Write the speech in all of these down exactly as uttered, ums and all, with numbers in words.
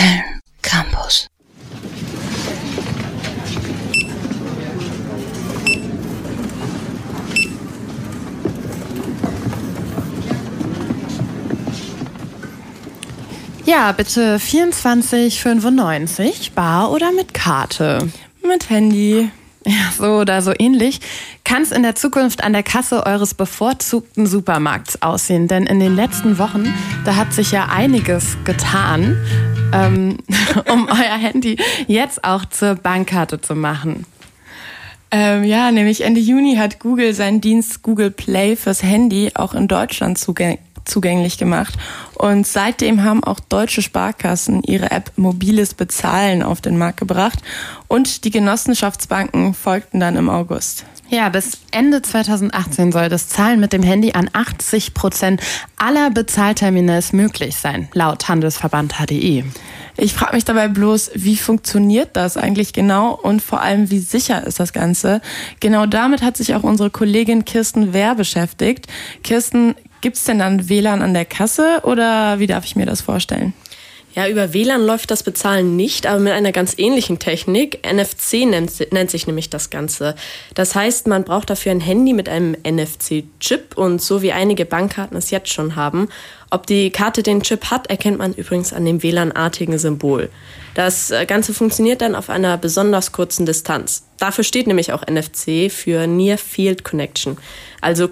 Film Campus. Ja, bitte vierundzwanzig fünfundneunzig, bar oder mit Karte? Mit Handy. Ja, so oder so ähnlich kann es in der Zukunft an der Kasse eures bevorzugten Supermarkts aussehen. Denn in den letzten Wochen, da hat sich ja einiges getan, ähm, um euer Handy jetzt auch zur Bankkarte zu machen. Ähm, ja, nämlich Ende Juni hat Google seinen Dienst Google Play fürs Handy auch in Deutschland zugänglich zugänglich gemacht. Und seitdem haben auch deutsche Sparkassen ihre App Mobiles Bezahlen auf den Markt gebracht und die Genossenschaftsbanken folgten dann im August. Ja, bis Ende zweitausendachtzehn soll das Zahlen mit dem Handy an achtzig Prozent aller Bezahlterminals möglich sein, laut Handelsverband H D I. Ich frage mich dabei bloß, wie funktioniert das eigentlich genau und vor allem, wie sicher ist das Ganze? Genau damit hat sich auch unsere Kollegin Kirsten Wehr beschäftigt. Kirsten, gibt es denn dann W L A N an der Kasse oder wie darf ich mir das vorstellen? Ja, über W L A N läuft das Bezahlen nicht, aber mit einer ganz ähnlichen Technik. N F C nennt, nennt sich nämlich das Ganze. Das heißt, man braucht dafür ein Handy mit einem N F C-Chip und so wie einige Bankkarten es jetzt schon haben. Ob die Karte den Chip hat, erkennt man übrigens an dem W L A N-artigen Symbol. Das Ganze funktioniert dann auf einer besonders kurzen Distanz. Dafür steht nämlich auch N F C für Near Field Connection, also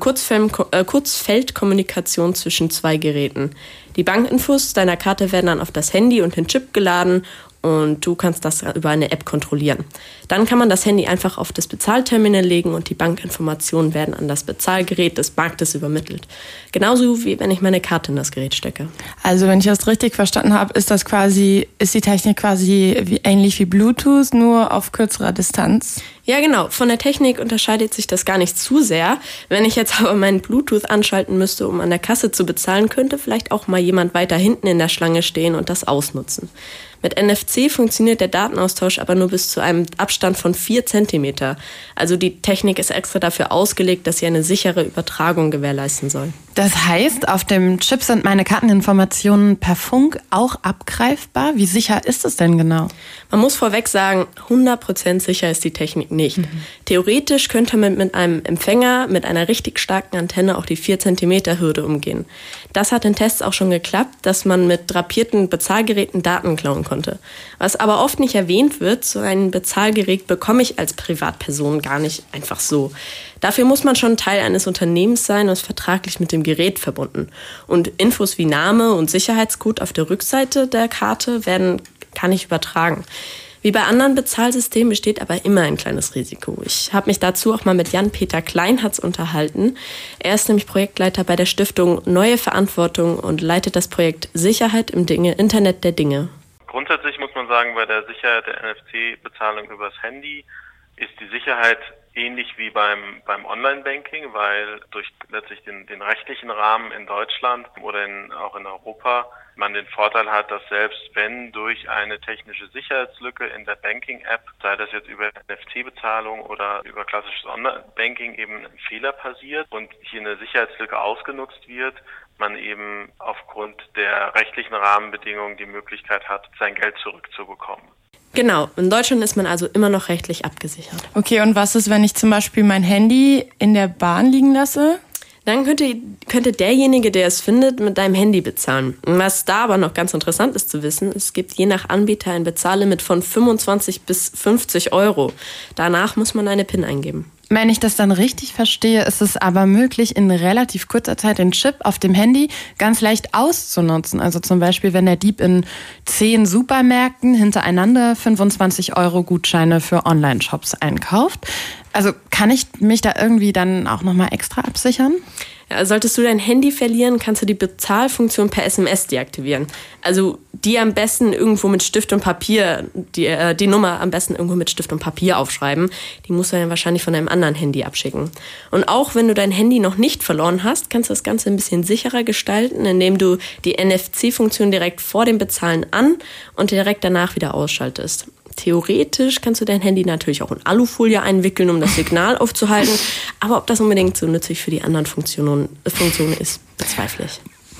Kurzfeldkommunikation zwischen zwei Geräten. Die Bankinfos deiner Karte werden dann auf das Handy und den Chip geladen und du kannst das über eine App kontrollieren. Dann kann man das Handy einfach auf das Bezahlterminal legen und die Bankinformationen werden an das Bezahlgerät des Marktes übermittelt. Genauso wie wenn ich meine Karte in das Gerät stecke. Also wenn ich das richtig verstanden habe, ist das quasi, ist die Technik quasi wie, ähnlich wie Bluetooth, nur auf kürzerer Distanz? Ja, genau. Von der Technik unterscheidet sich das gar nicht zu sehr. Wenn ich jetzt aber meinen Bluetooth anschalten müsste, um an der Kasse zu bezahlen, könnte vielleicht auch mal jemand weiter hinten in der Schlange stehen und das ausnutzen. Mit N F C funktioniert der Datenaustausch aber nur bis zu einem Abstand von vier Zentimeter. Also die Technik ist extra dafür ausgelegt, dass sie eine sichere Übertragung gewährleisten soll. Das heißt, auf dem Chip sind meine Karteninformationen per Funk auch abgreifbar? Wie sicher ist es denn genau? Man muss vorweg sagen, hundert Prozent sicher ist die Technik nicht. Mhm. Theoretisch könnte man mit einem Empfänger mit einer richtig starken Antenne auch die vier Zentimeter Hürde umgehen. Das hat in Tests auch schon geklappt, dass man mit drapierten Bezahlgeräten Daten klauen konnte. Was aber oft nicht erwähnt wird, so ein Bezahlgerät bekomme ich als Privatperson gar nicht einfach so. Dafür muss man schon Teil eines Unternehmens sein und ist vertraglich mit dem Gerät verbunden. Und Infos wie Name und Sicherheitscode auf der Rückseite der Karte werden gar nicht übertragen. Wie bei anderen Bezahlsystemen besteht aber immer ein kleines Risiko. Ich habe mich dazu auch mal mit Jan-Peter Kleinhatz unterhalten. Er ist nämlich Projektleiter bei der Stiftung Neue Verantwortung und leitet das Projekt Sicherheit im Dinge, Internet der Dinge. Grundsätzlich muss man sagen, bei der Sicherheit der N F C-Bezahlung übers Handy ist die Sicherheit ähnlich wie beim beim Online-Banking, weil durch letztlich den, den rechtlichen Rahmen in Deutschland oder in, auch in Europa man den Vorteil hat, dass selbst wenn durch eine technische Sicherheitslücke in der Banking-App, sei das jetzt über N F C-Bezahlung oder über klassisches Online-Banking eben ein Fehler passiert und hier eine Sicherheitslücke ausgenutzt wird, man eben aufgrund der rechtlichen Rahmenbedingungen die Möglichkeit hat, sein Geld zurückzubekommen. Genau, in Deutschland ist man also immer noch rechtlich abgesichert. Okay, und was ist, wenn ich zum Beispiel mein Handy in der Bahn liegen lasse? Dann könnte, könnte derjenige, der es findet, mit deinem Handy bezahlen. Was da aber noch ganz interessant ist zu wissen, es gibt je nach Anbieter ein Bezahllimit von fünfundzwanzig bis fünfzig Euro. Danach muss man eine PIN eingeben. Wenn ich das dann richtig verstehe, ist es aber möglich, in relativ kurzer Zeit den Chip auf dem Handy ganz leicht auszunutzen. Also zum Beispiel, wenn der Dieb in zehn Supermärkten hintereinander fünfundzwanzig Euro Gutscheine für Online-Shops einkauft. Also kann ich mich da irgendwie dann auch nochmal extra absichern? Ja, solltest du dein Handy verlieren, kannst du die Bezahlfunktion per S M S deaktivieren. Also die am besten irgendwo mit Stift und Papier, die, äh, die Nummer am besten irgendwo mit Stift und Papier aufschreiben. Die musst du dann wahrscheinlich von deinem anderen Handy abschicken. Und auch wenn du dein Handy noch nicht verloren hast, kannst du das Ganze ein bisschen sicherer gestalten, indem du die N F C-Funktion direkt vor dem Bezahlen an und direkt danach wieder ausschaltest. Theoretisch kannst du dein Handy natürlich auch in Alufolie einwickeln, um das Signal aufzuhalten. Aber ob das unbedingt so nützlich für die anderen Funktionen, Funktionen ist, bezweifle ich.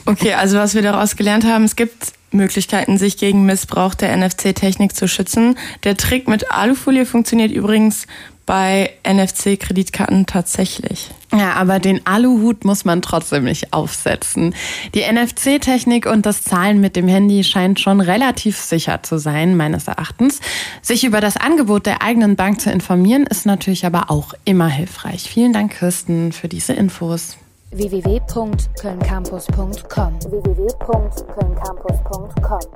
Okay, also was wir daraus gelernt haben, es gibt Möglichkeiten, sich gegen Missbrauch der N F C-Technik zu schützen. Der Trick mit Alufolie funktioniert übrigens bei N F C-Kreditkarten tatsächlich. Ja, aber den Aluhut muss man trotzdem nicht aufsetzen. Die N F C-Technik und das Zahlen mit dem Handy scheint schon relativ sicher zu sein, meines Erachtens. Sich über das Angebot der eigenen Bank zu informieren, ist natürlich aber auch immer hilfreich. Vielen Dank, Kirsten, für diese Infos. w w w punkt köln campus punkt com w w w punkt köln campus punkt com